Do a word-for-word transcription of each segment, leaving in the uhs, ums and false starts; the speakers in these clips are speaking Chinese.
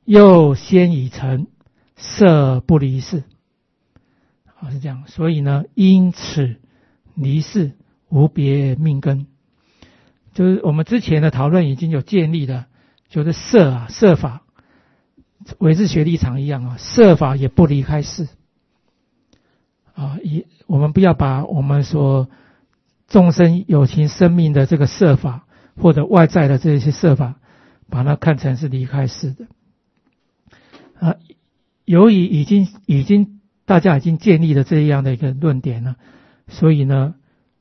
又先已成，色不离事。啊，是这样。所以呢，因此离事无别命根。就是我们之前的讨论已经有建立的，就是色啊，色法，唯识学立场一样啊，色法也不离开事。啊，一我们不要把我们所众生有情生命的这个色法，或者外在的这些色法，把它看成是离开事的。啊，由于已经已经大家已经建立了这样的一个论点了，所以呢，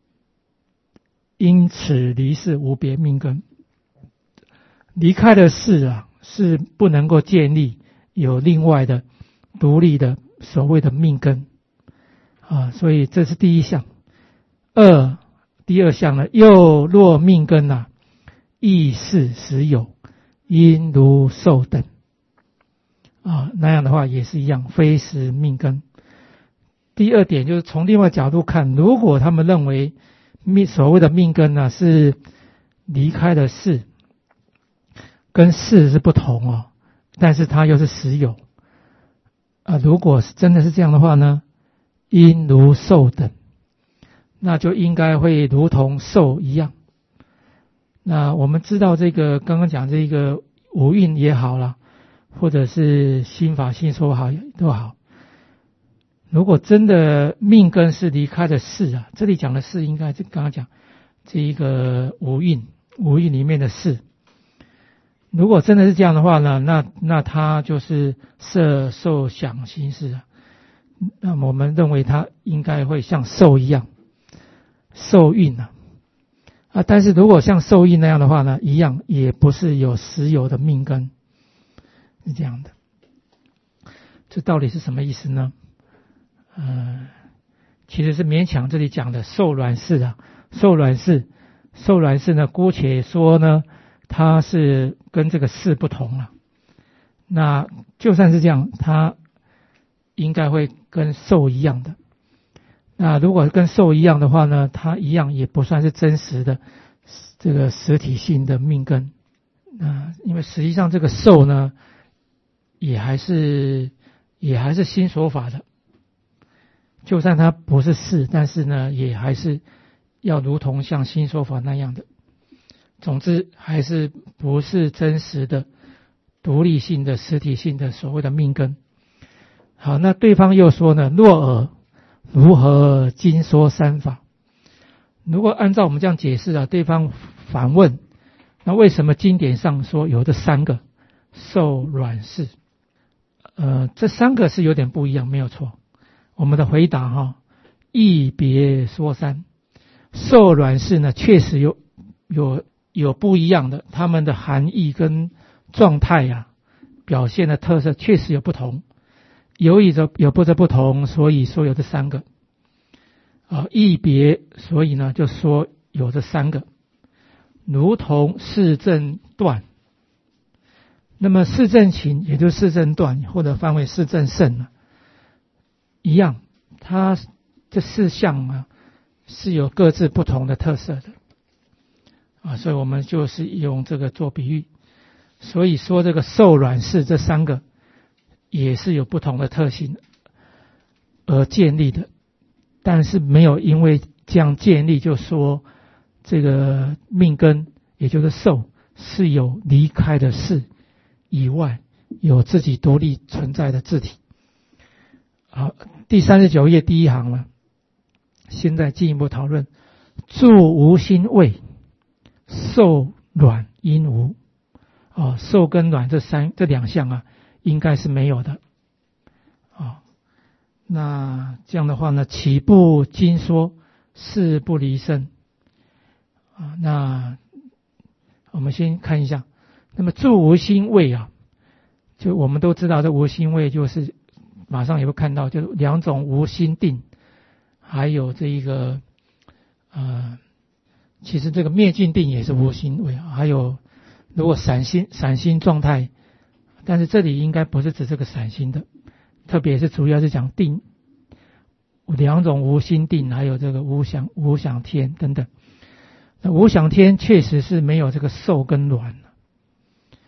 因此离事无别命根。离开的事啊，是不能够建立有另外的独立的所谓的命根啊，所以这是第一项。二，第二项呢，又若命根啊，亦是实有，因如受等啊，那样的话也是一样，非实命根。第二点就是从另外角度看，如果他们认为命所谓的命根呢、啊、是离开的事，跟事是不同哦，但是它又是实有啊。如果是真的是这样的话呢，因如受等，那就应该会如同受一样。那我们知道这个刚刚讲这个五蕴也好啦，或者是心法心说好都好，如果真的命根是离开的事啊，这里讲的事应该是刚刚讲这一个五蕴五蕴里面的事。如果真的是这样的话呢，那那它就是色受想行识啊。那么我们认为它应该会像受一样，受蕴啊啊，但是如果像受蕴那样的话呢，一样也不是有实有的命根，是这样的。这到底是什么意思呢？呃，其实是勉强这里讲的受卵事啊，受卵事，受卵事呢，姑且说呢，它是跟这个事不同了。那就算是这样，它应该会跟受一样的。那如果跟受一样的话呢，它一样也不算是真实的这个实体性的命根。那因为实际上这个受呢，也还是也还是心所法的。就算它不是事，但是呢，也还是要如同像心说法那样的。总之，还是不是真实的、独立性的、实体性的所谓的命根。好，那对方又说呢，若尔如何经说三法？如果按照我们这样解释啊，对方反问，那为什么经典上说有这三个受卵事？呃，这三个是有点不一样，没有错。我们的回答哈，一别说三，受卵事呢，确实有有有不一样的，它们的含义跟状态呀、啊，表现的特色确实有不同。由于这有不这不同，所以说有这三个啊，一别，所以呢就说有这三个，如同四正断。那么四正勤，也就是四正断，或者翻为四正胜呢，一样，它这四项啊是有各自不同的特色的啊，所以我们就是用这个做比喻，所以说这个受卵事这三个也是有不同的特性而建立的，但是没有因为这样建立就说这个命根也就是受是有离开的事以外有自己独立存在的自体。好，第三十九页第一行了，现在进一步讨论住无心位，受卵因无哦，受跟卵这三这两项啊应该是没有的哦。那这样的话呢，岂不经说事不离身啊？那我们先看一下，那么住无心位啊，就我们都知道这无心位就是马上也会看到，就是两种无心定，还有这一个呃，其实这个灭尽定也是无心位，还有如果散心散心状态，但是这里应该不是指这个散心的，特别是主要是讲定两种无心定，还有这个无想无想天等等。那无想天确实是没有这个受跟卵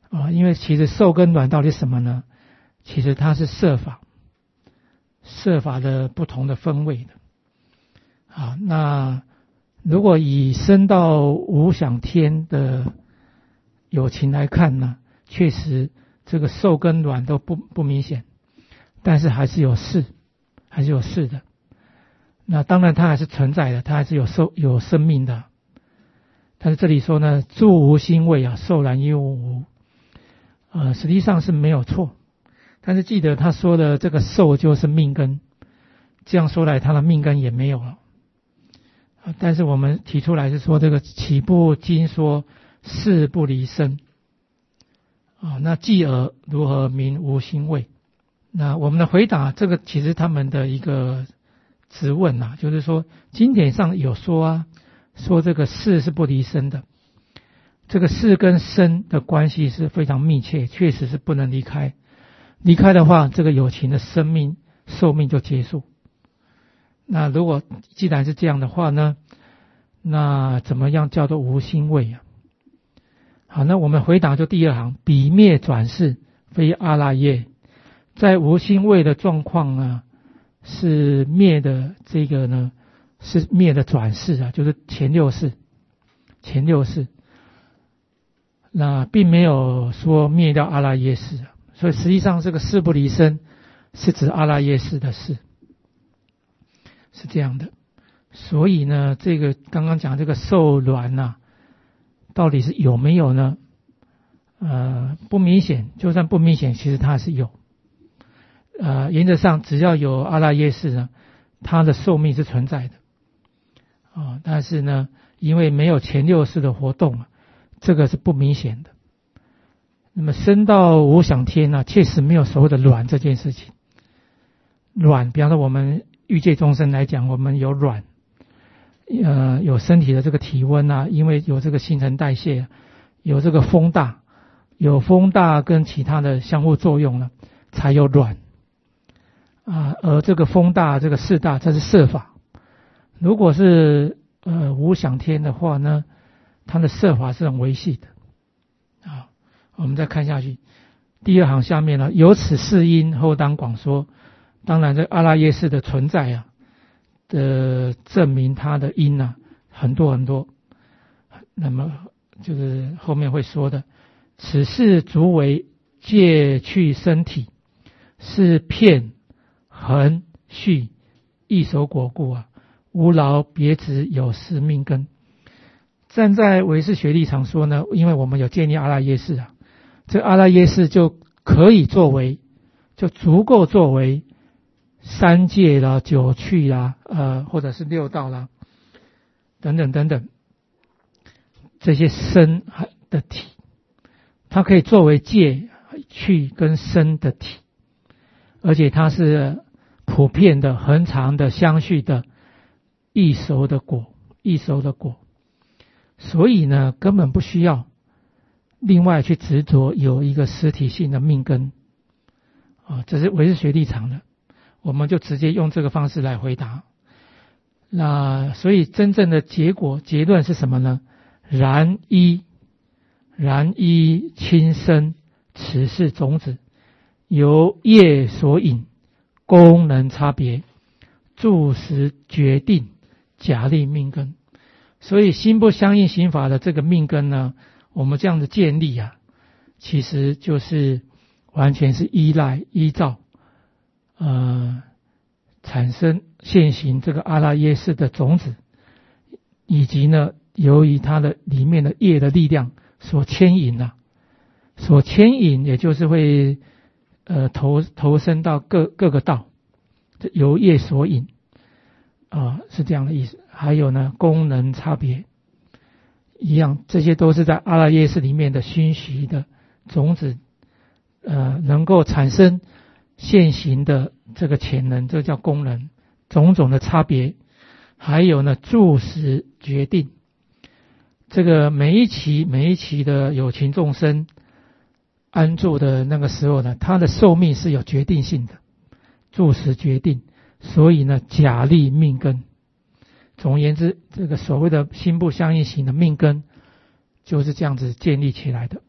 啊，因为其实受跟卵到底是什么呢？其实它是色法，色法的不同的分位的。啊，那如果以升到无想天的有情来看呢，确实这个受跟卵都不不明显，但是还是有事，还是有事的。那当然它还是存在的，它还是有受有生命的。但是这里说呢，住无心位啊，受然亦无，呃，实际上是没有错。但是记得他说的这个受就是命根，这样说来他的命根也没有了。但是我们提出来是说，这个岂不经说事不离身啊？那继而如何名无心位？那我们的回答，这个其实他们的一个质问啊，就是说经典上有说啊，说这个事是不离身的，这个事跟身的关系是非常密切，确实是不能离开。离开的话，这个有情的生命寿命就结束。那如果既然是这样的话呢，那怎么样叫做无心位啊？好，那我们回答就第二行，彼灭转世非阿赖耶，在无心位的状况呢，是灭的这个呢，是灭的转世啊，就是前六世，前六世，那并没有说灭掉阿赖耶识啊，所以实际上这个事不离身是指阿赖耶识的事。是这样的，所以呢，这个刚刚讲这个受卵啊，到底是有没有呢？呃，不明显，就算不明显，其实它是有。呃，原则上只要有阿赖耶识呢，它的寿命是存在的。啊、哦，但是呢，因为没有前六世的活动啊，这个是不明显的。那么升到无想天呢、啊，确实没有所谓的卵这件事情。卵，比方说我们欲界众生来讲，我们有卵，呃，有身体的这个体温啊，因为有这个新陈代谢，有这个风大，有风大跟其他的相互作用呢，才有卵啊。而这个风大，这个事大，这是色法。如果是呃无想天的话呢，它的色法是很微细的啊。我们再看下去，第二行下面呢，由此四因后当广说。当然，这阿赖耶识的存在啊，的证明它的因啊，很多很多。那么就是后面会说的，此事足为借去身体，是片恒续异手果故啊，无劳别执有事命根。站在唯识学立场说呢，因为我们有建立阿赖耶识啊，这阿赖耶识就可以作为，就足够作为三界啦、九趣啦，呃，或者是六道啦，等等等等，这些身的体，它可以作为界、趣跟身的体，而且它是普遍的、恒常的、相续的、异熟的果，异熟的果，所以呢，根本不需要另外去执着有一个实体性的命根啊，这是唯识学立场的。我们就直接用这个方式来回答。那所以真正的结果结论是什么呢？然依然依亲生此是种子，由业所引，功能差别，住时决定假立命根。所以心不相应刑法的这个命根呢，我们这样的建立啊，其实就是完全是依赖依照呃，产生现行这个阿赖耶识的种子，以及呢，由于它的里面的业的力量所牵引啊，所牵引，也就是会呃投投身到各各个道，由业所引啊、呃，是这样的意思。还有呢，功能差别一样，这些都是在阿赖耶识里面的熏习的种子，呃，能够产生现行的这个潜能，这叫功能，种种的差别。还有呢，住时决定，这个每一期每一期的有情众生安住的那个时候呢，它的寿命是有决定性的，住时决定，所以呢，假立命根。总而言之，这个所谓的心不相应行的命根就是这样子建立起来的。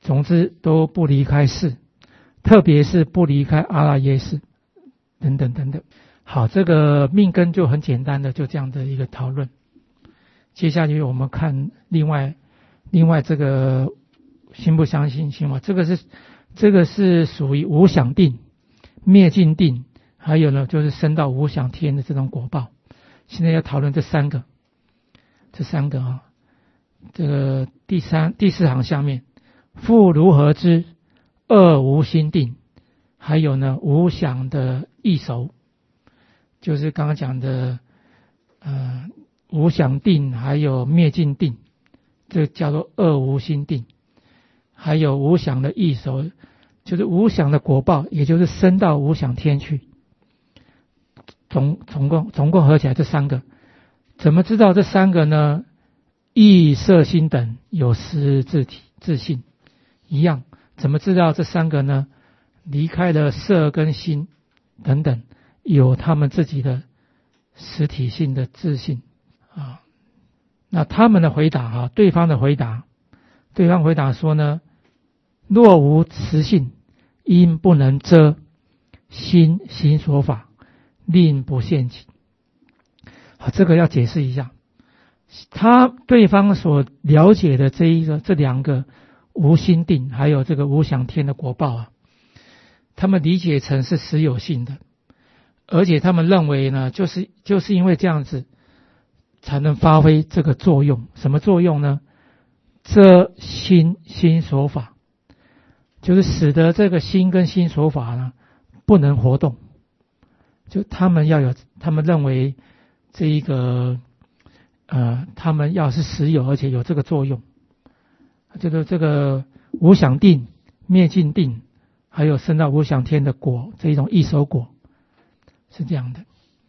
总之都不离开世，特别是不离开阿赖耶识等等等等。好，这个命根就很简单的就这样的一个讨论。接下去我们看另外另外这个心不相信心法，这个是这个是属于无想定、灭尽定，还有呢就是升到无想天的这种果报。现在要讨论这三个，这三个啊，这个第三第四行下面，复如何知二无心定，还有呢无想的异熟，就是刚刚讲的呃无想定，还有灭尽定，这叫做二无心定，还有无想的异熟，就是无想的果报，也就是升到无想天去。总总共总共合起来这三个，怎么知道这三个呢？意色心等有实自体自性一样，怎么知道这三个呢？离开了色跟心等等，有他们自己的实体性的自性啊。那他们的回答啊，对方的回答，对方回答说呢：若无实性，因不能遮心行所法，令不现起。好，这个要解释一下。他对方所了解的这一个这两个无心定，还有这个无想天的果报啊，他们理解成是实有性的，而且他们认为呢，就是就是因为这样子才能发挥这个作用。什么作用呢？遮心心所法，就是使得这个心跟心所法呢不能活动。就他们要有，他们认为这一个呃，他们要是实有，而且有这个作用，这个这个无想定、灭尽定，还有升到无想天的果，这一种异熟果是这样的。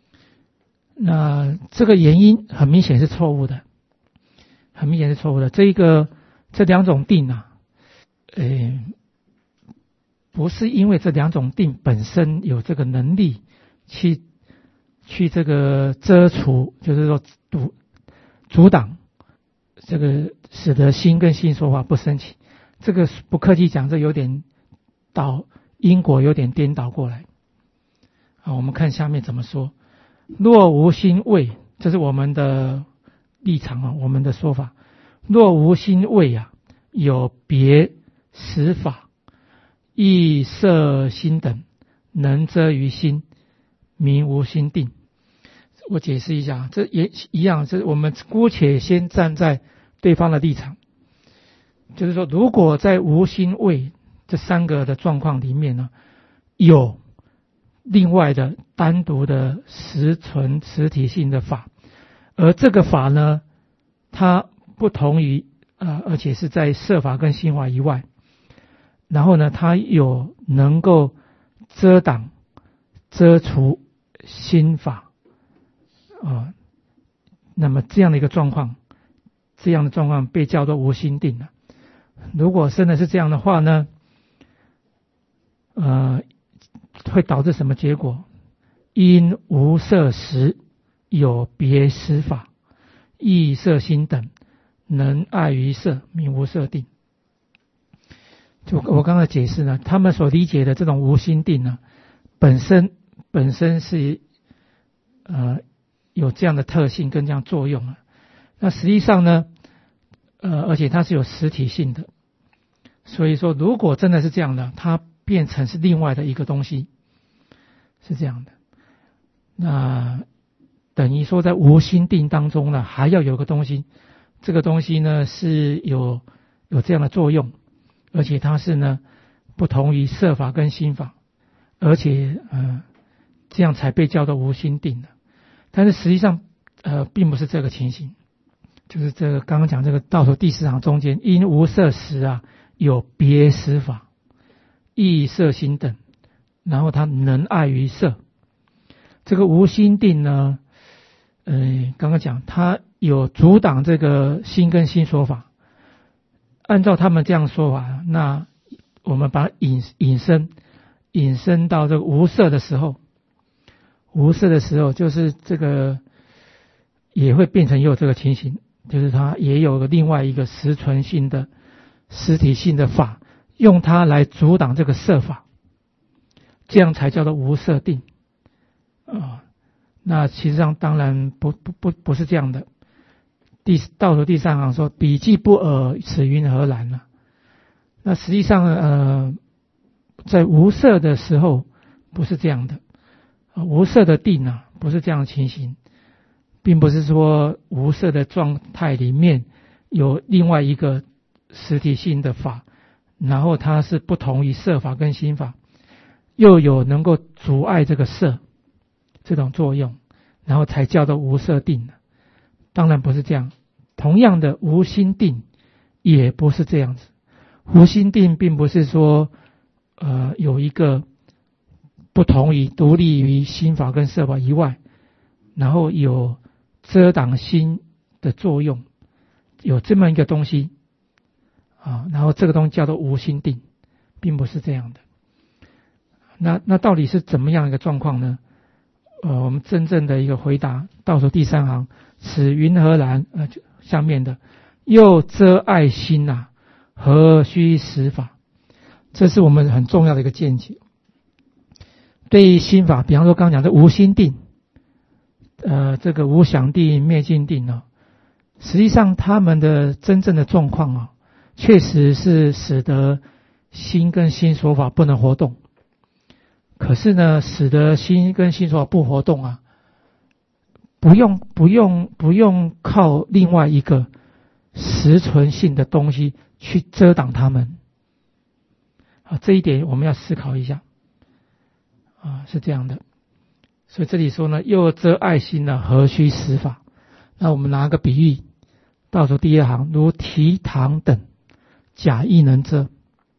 那这个原因很明显是错误的，很明显是错误的。这一个这两种定啊，呃，不是因为这两种定本身有这个能力。去去这个遮除，就是说阻阻挡这个使得心跟心所法不生起，这个不客气讲，这有点倒因果有点颠倒过来啊。我们看下面怎么说：若无心位，这是我们的立场啊，我们的说法。若无心位啊，有别实法，意色心等，能遮于心，名无心定。我解释一下，这也一样，这我们姑且先站在对方的立场，就是说，如果在无心位这三个的状况里面呢，有另外的单独的实存实体性的法，而这个法呢，它不同于呃，而且是在色法跟心法以外，然后呢，它有能够遮挡、遮除心法啊、呃，那么这样的一个状况，这样的状况被叫做无心定了。如果真的是这样的话呢，呃，会导致什么结果？因无色时有别实法，意色心等，能爱于色，名无色定。就我刚才解释呢，他们所理解的这种无心定呢，本身本身是呃有这样的特性跟这样作用啊。那实际上呢，呃，而且它是有实体性的，所以说如果真的是这样的，它变成是另外的一个东西，是这样的。那等于说在无心定当中呢，还要有个东西，这个东西呢是有有这样的作用，而且它是呢不同于色法跟心法，而且呃这样才被叫做无心定的。但是实际上呃并不是这个情形，就是这个刚刚讲这个倒数第四行中间，因无色时啊有别实法，意色心等，然后它能爱于色。这个无心定呢，呃，刚刚讲它有阻挡这个心跟心说法。按照他们这样说法，那我们把它引引申引申到这个无色的时候，无色的时候就是这个也会变成也有这个情形，就是它也有个另外一个实存性的实体性的法， 用它来阻挡这个色法，这样才叫做无色定啊、呃。那其实上当然不不不不是这样的。第倒数第三行说彼既不尔，此云何然呢？那实际上呃，在无色的时候不是这样的，呃、无色的定啊不是这样的情形，并不是说无色的状态里面有另外一个实体性的法，然后它是不同于色法跟心法，又有能够阻碍这个色这种作用，然后才叫做无色定。当然不是这样。同样的无心定也不是这样子。无心定并不是说呃有一个不同于独立于心法跟色法以外，然后有遮挡心的作用，有这么一个东西啊，然后这个东西叫做无心定，并不是这样的。那那到底是怎么样一个状况呢？呃，我们真正的一个回答，倒数第三行，此云何然？呃，下面的又遮爱心啊，何须实法？这是我们很重要的一个见解。对于心法，比方说刚刚讲的无心定，呃，这个无想定、灭尽定呢、啊，实际上他们的真正的状况啊，确实是使得心跟心所法不能活动。可是呢，使得心跟心所法不活动啊，不用不用不用靠另外一个实存性的东西去遮挡它们啊，这一点我们要思考一下啊，是这样的。所以这里说呢，又遮爱心呢，何须实法？那我们拿个比喻，倒数第二行，如提堂等，假亦能遮。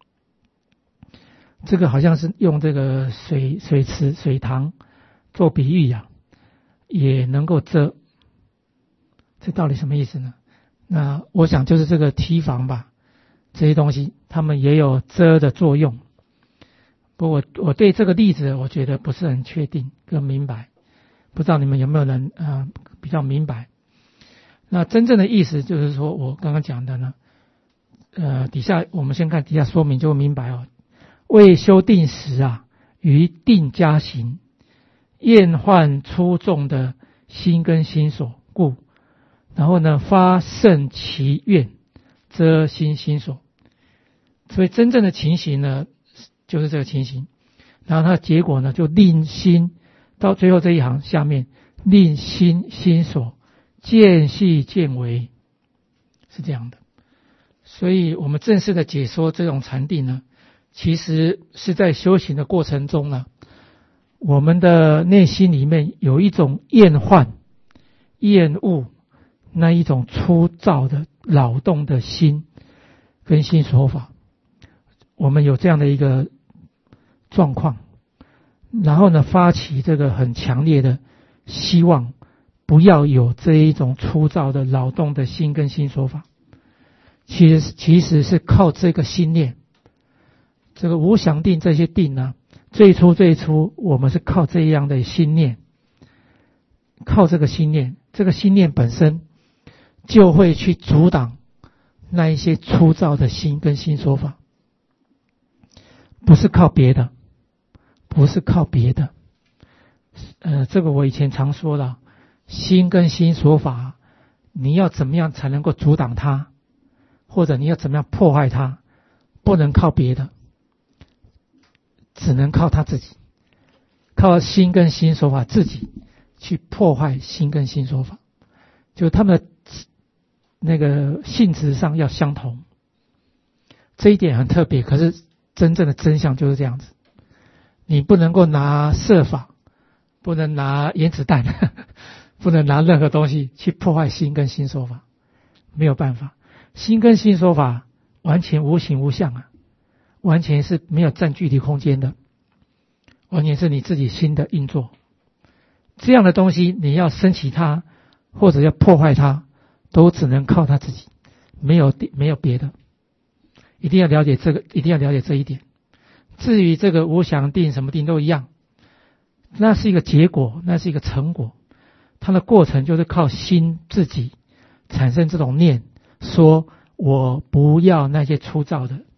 这个好像是用这个水水池水塘做比喻呀、啊，也能够遮。这到底什么意思呢？那我想就是这个堤防吧，这些东西它们也有遮的作用。不过我我对这个例子我觉得不是很确定跟明白，不知道你们有没有人呃比较明白。那真正的意思就是说我刚刚讲的呢，呃底下我们先看底下说明就会明白哦。为修定时啊，于定加行，厌患出众的心跟心所故，然后呢发胜其愿，遮心心所。所以真正的情形呢，就是这个情形。然后它的结果呢，就令心到最后这一行下面，令心心所渐细渐微，是这样的。所以我们正式的解说这种禅定呢，其实是在修行的过程中呢，我们的内心里面有一种厌患、厌恶那一种粗糙的扰动的心跟心所法，我们有这样的一个状况，然后呢发起这个很强烈的希望不要有这一种粗糙的扰动的心跟心所法，其实其实是靠这个心念。这个无想定这些定呢，最初最初我们是靠这样的心念，靠这个心念，这个心念本身就会去阻挡那一些粗糙的心跟心所法，不是靠别的，不是靠别的。呃，这个我以前常说了，心跟心所法，你要怎么样才能够阻挡它，或者你要怎么样破坏它，不能靠别的。只能靠他自己，靠心跟心所法自己去破坏心跟心所法，就他们的那个性质上要相同，这一点很特别。可是真正的真相就是这样子，你不能够拿色法，不能拿原子弹，不能拿任何东西去破坏心跟心所法，没有办法。心跟心所法完全无形无相啊，完全是没有占距离空间的，完全是你自己心的运作。这样的东西你要升起它或者要破坏它，都只能靠它自己，没有没有别的。一定要了解这个，一定要了解这一点。至于这个无想定什么定都一样，那是一个结果，那是一个成果，它的过程就是靠心自己产生这种念，说我不要那些粗糙的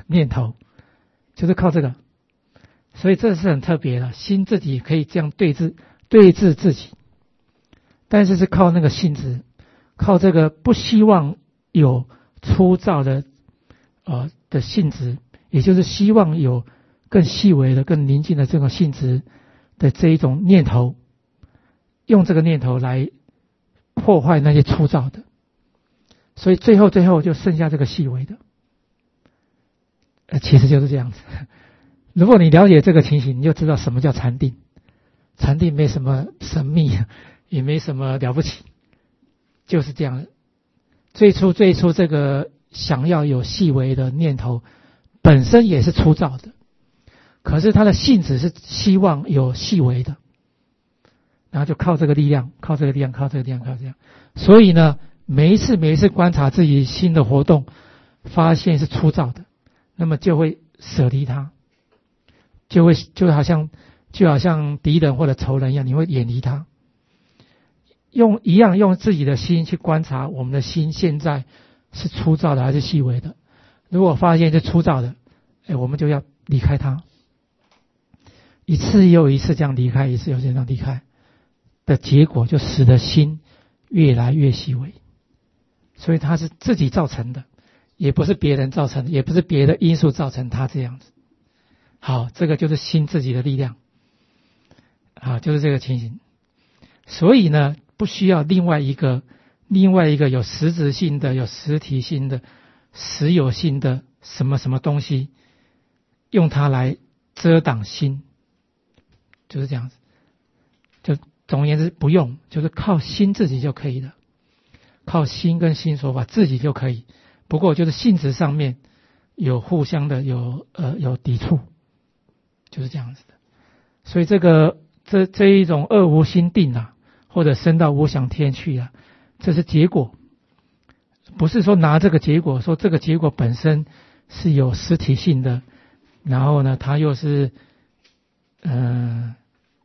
念头，就是靠这个。所以这是很特别的，心自己可以这样对治对治自己，但是是靠那个性质，靠这个不希望有粗糙的呃的性质，也就是希望有更细微的、更宁静的这种性质的这一种念头，用这个念头来破坏那些粗糙的，所以最后最后就剩下这个细微的，呃，其实就是这样子。如果你了解这个情形，你就知道什么叫禅定。禅定没什么神秘，也没什么了不起，就是这样。最初最初这个想要有细微的念头，本身也是粗糙的，可是它的性质是希望有细微的，然后就靠这个力量，靠这个力量，靠这个力量，靠这样。所以呢，每一次每一次观察自己心的活动，发现是粗糙的，那么就会舍离它。就会就好像就好像敌人或者仇人一样，你会远离他。用一样用自己的心去观察我们的心现在是粗糙的还是细微的。如果发现是粗糙的，哎，我们就要离开它。一次又一次这样离开，一次又这样离开的结果，就使得心越来越细微。所以它是自己造成的，也不是别人造成的，也不是别的因素造成它这样子。好，这个就是心自己的力量，啊，就是这个情形。所以呢，不需要另外一个、另外一个有实质性的、有实体性的、实有性的什么什么东西，用它来遮挡心，就是这样子。就总而言之，不用，就是靠心自己就可以了，靠心跟心说法自己就可以。不过就是性质上面有互相的有呃有抵触。就是这样子的，所以这个这这一种二无心定啊，或者升到无想天去啊，这是结果，不是说拿这个结果说这个结果本身是有实体性的，然后呢，它又是呃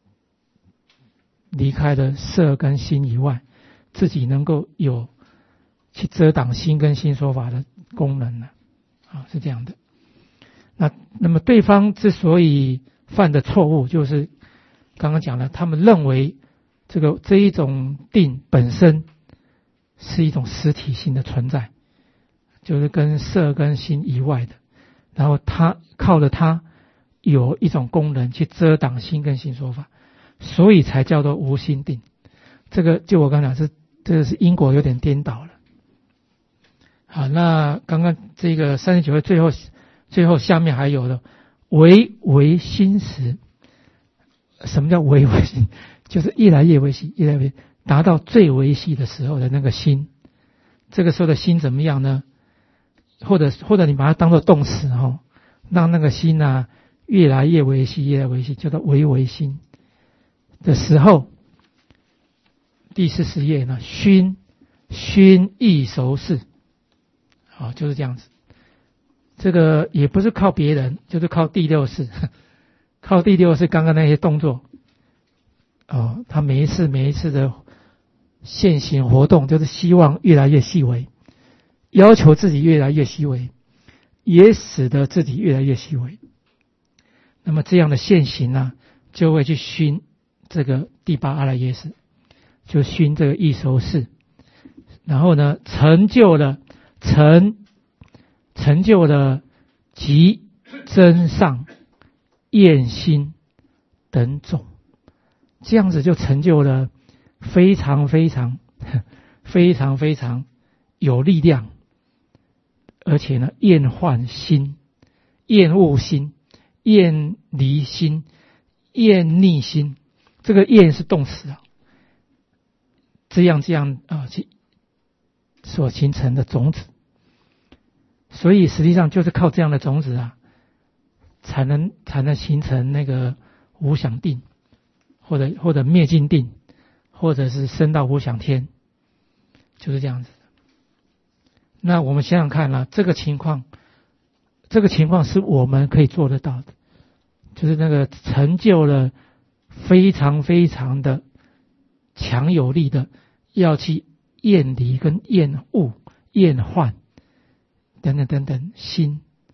离开了色跟心以外，自己能够有去遮挡心跟心说法的功能呢，啊，是这样的。那那么对方之所以犯的错误，就是刚刚讲了，他们认为这个这一种定本身是一种实体性的存在，就是跟色跟心以外的，然后他靠着它有一种功能去遮挡心跟心说法，所以才叫做无心定。这个就我刚讲是这个是因果有点颠倒了。好，那刚刚这个三十九页最后。最后下面还有的唯唯心时，什么叫唯唯心？就是越来越微细，越来越达到最微细的时候的那个心。这个时候的心怎么样呢？或者或者你把它当作动词哦，让那个心啊越来越微细，越来越微细，叫做唯唯心的时候。第四十页呢，熏熏意熟视，好，就是这样子。这个也不是靠别人，就是靠第六式，靠第六式刚刚那些动作，哦，他每一次每一次的现行活动，就是希望越来越细微，要求自己越来越细微，也使得自己越来越细微。那么这样的现行呢，就会去熏这个第八阿赖耶识，就熏这个意熟视，然后呢，成就了成。成就了极真上厌心等种，这样子就成就了非常非常非常非常有力量，而且呢，厌患心、厌恶心、厌离心、厌逆心，这个厌是动词啊，这样这样啊，所形成的种子。所以实际上就是靠这样的种子啊，才能才能形成那个无想定，或者或者灭尽定，或者是升到无想天，就是这样子。那我们想想看啊，这个情况，这个情况是我们可以做得到的，就是那个成就了非常非常的强有力的，要去厌离跟厌恶、厌患。等等等等，心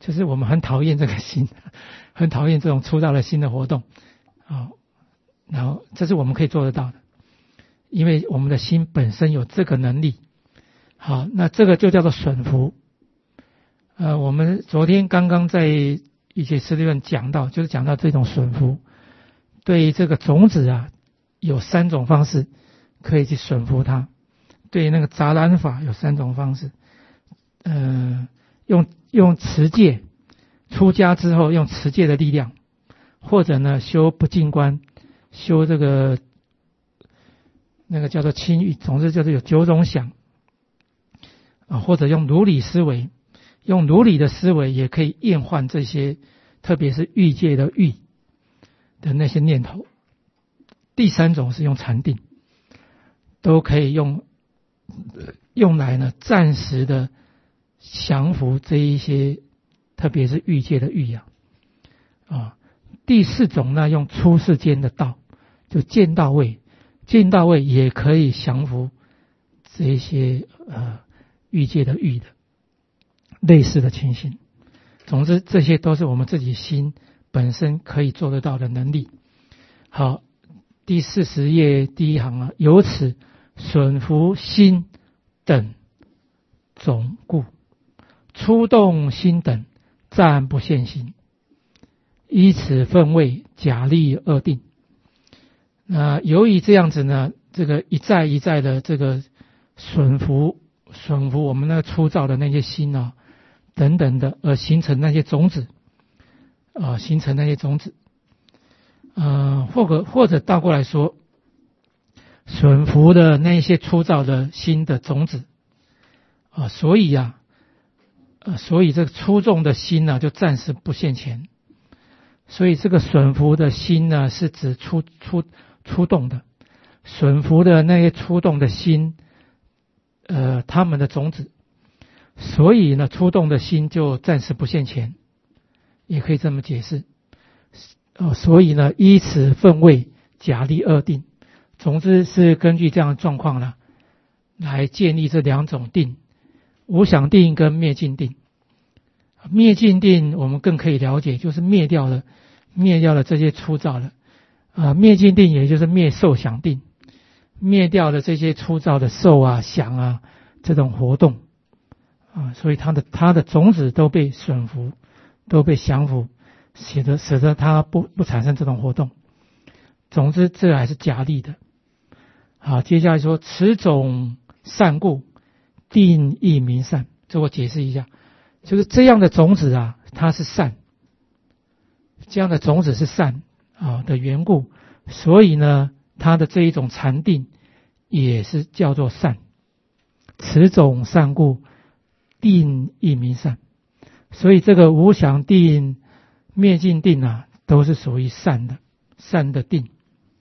就是我们很讨厌这个心，很讨厌这种粗糙的心的活动啊。然后这是我们可以做得到的，因为我们的心本身有这个能力。好，那这个就叫做顺服。呃，我们昨天刚刚在一些师理论讲到，就是讲到这种顺服，对这个种子啊，有三种方式可以去顺服它。对那个杂染法有三种方式，呃，用用持戒，出家之后用持戒的力量，或者呢修不净观，修这个那个叫做清欲，总之就是有九种想啊，或者用如理思维，用如理的思维也可以厌患这些，特别是欲界的欲的那些念头。第三种是用禅定，都可以用用来呢暂时的降服这一些，特别是欲界的欲啊。啊，第四种呢用出世间的道，就见道位，见道位也可以降服这一些呃欲界的欲的类似的情形。总之这些都是我们自己心本身可以做得到的能力。好，第四十页第一行啊，由此损服心等总故，出动心等暂不现行，依此分位假立二定。那由于这样子呢，这个一再一再的这个损服损服我们那个粗糙的那些心啊等等的，而形成那些种子啊、呃，形成那些种子。呃，或者或者倒过来说，损服的那些粗糙的心的种子啊、呃，所以啊，呃，所以这个粗重的心呢、啊，就暂时不现前。所以这个损服的心呢，是指出出出动的，损服的那些出动的心，呃，他们的种子，所以呢，出动的心就暂时不现前，也可以这么解释。哦，所以呢，依此分位假立二定，总之是根据这样的状况呢，来建立这两种定，无想定跟灭尽定。灭尽定我们更可以了解，就是灭掉了灭掉了这些粗糙的啊、呃，灭尽定也就是灭受想定，灭掉了这些粗糙的受啊想啊这种活动啊，所以它的它的种子都被损服，都被降服，使得使得它不不产生这种活动。总之这还是假立的。好，接下来说此种善故定亦名善，这我解释一下，就是这样的种子啊，它是善，这样的种子是善啊的缘故，所以呢，它的这一种禅定也是叫做善。此种善故定亦名善，所以这个无想定、灭尽定啊，都是属于善的，善的定。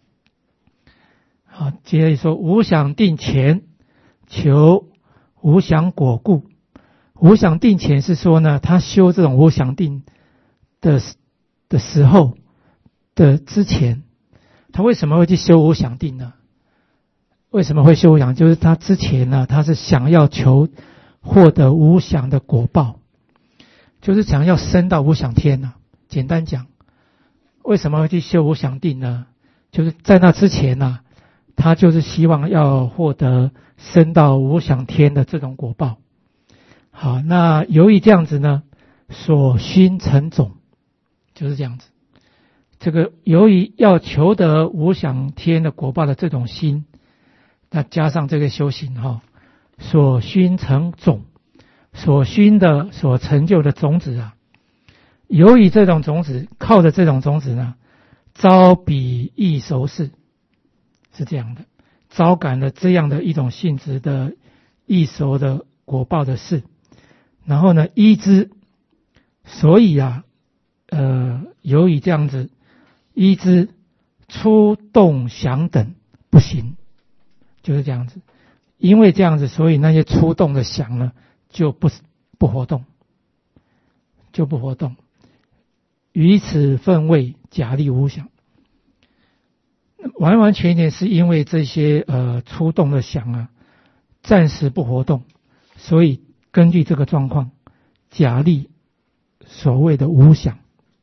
好，接着说无想定前求无想果故。无想定前是说呢，他修这种无想定的的时候的之前，他为什么会去修无想定呢？为什么会修无想？就是他之前呢，他是想要求获得无想的果报，就是想要升到无想天呢、啊。简单讲，为什么会去修无想定呢？就是在那之前呢、啊，他就是希望要获得升到无想天的这种果报。好，那由于这样子呢，所熏成种，就是这样子。这个由于要求得无想天的果报的这种心，那加上这个修行哈、哦，所熏成种，所熏的所成就的种子啊，由于这种种子靠着这种种子呢，招彼异熟事，是这样的，招感了这样的一种性质的异熟的果报的事。然后呢，依之，所以啊，呃，由于这样子，依之出动想等不行，就是这样子。因为这样子，所以那些出动的想呢，就不不活动，就不活动。于此分位假立无想，完完全全是因为这些呃出动的想啊，暂时不活动，所以根据这个状况，假立所谓的无想。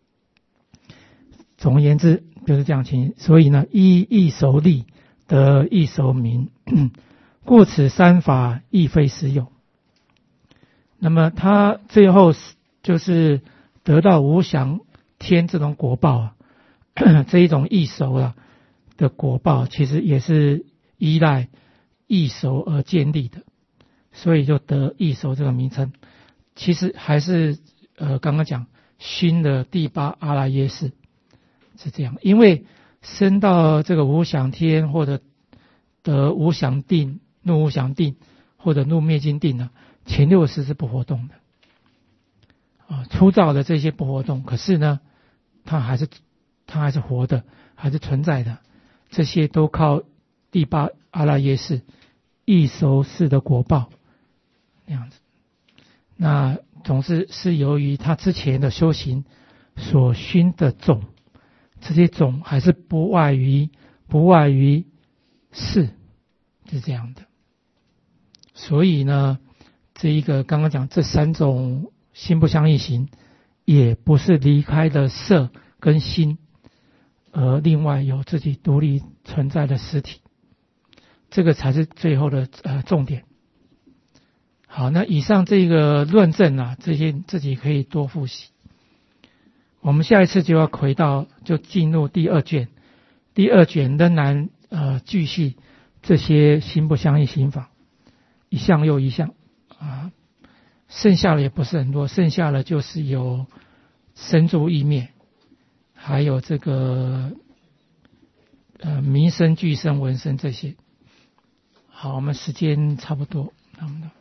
总而言之就是这样情形。所以呢，依异熟立得异熟名，故此三法亦非实有。那么他最后就是得到无想天这种果报啊，这一种异熟啊的果报，其实也是依赖异熟而建立的，所以就得异熟这个名称。其实还是呃刚刚讲熏的第八阿赖耶识是这样，因为升到这个无想天或者得无想定、怒无想定或者怒灭尽定呢，前六识是不活动的啊，粗糙的这些不活动，可是呢，它还是它还是活的，还是存在的，这些都靠第八阿赖耶识异熟识的果报那样子。那总是是由于他之前的修行所熏的种，这些种还是不外于不外于事，是这样的。所以呢，这一个刚刚讲这三种心不相应行，也不是离开了色跟心，而另外有自己独立存在的实体，这个才是最后的呃重点。好，那以上这个论证啊，这些自己可以多复习。我们下一次就要回到，就进入第二卷，第二卷仍然呃继续这些心不相应行法，一项又一项啊，剩下的也不是很多，剩下的就是有生住意灭，还有这个呃名声、具声、闻声这些。好，我们时间差不多，那我们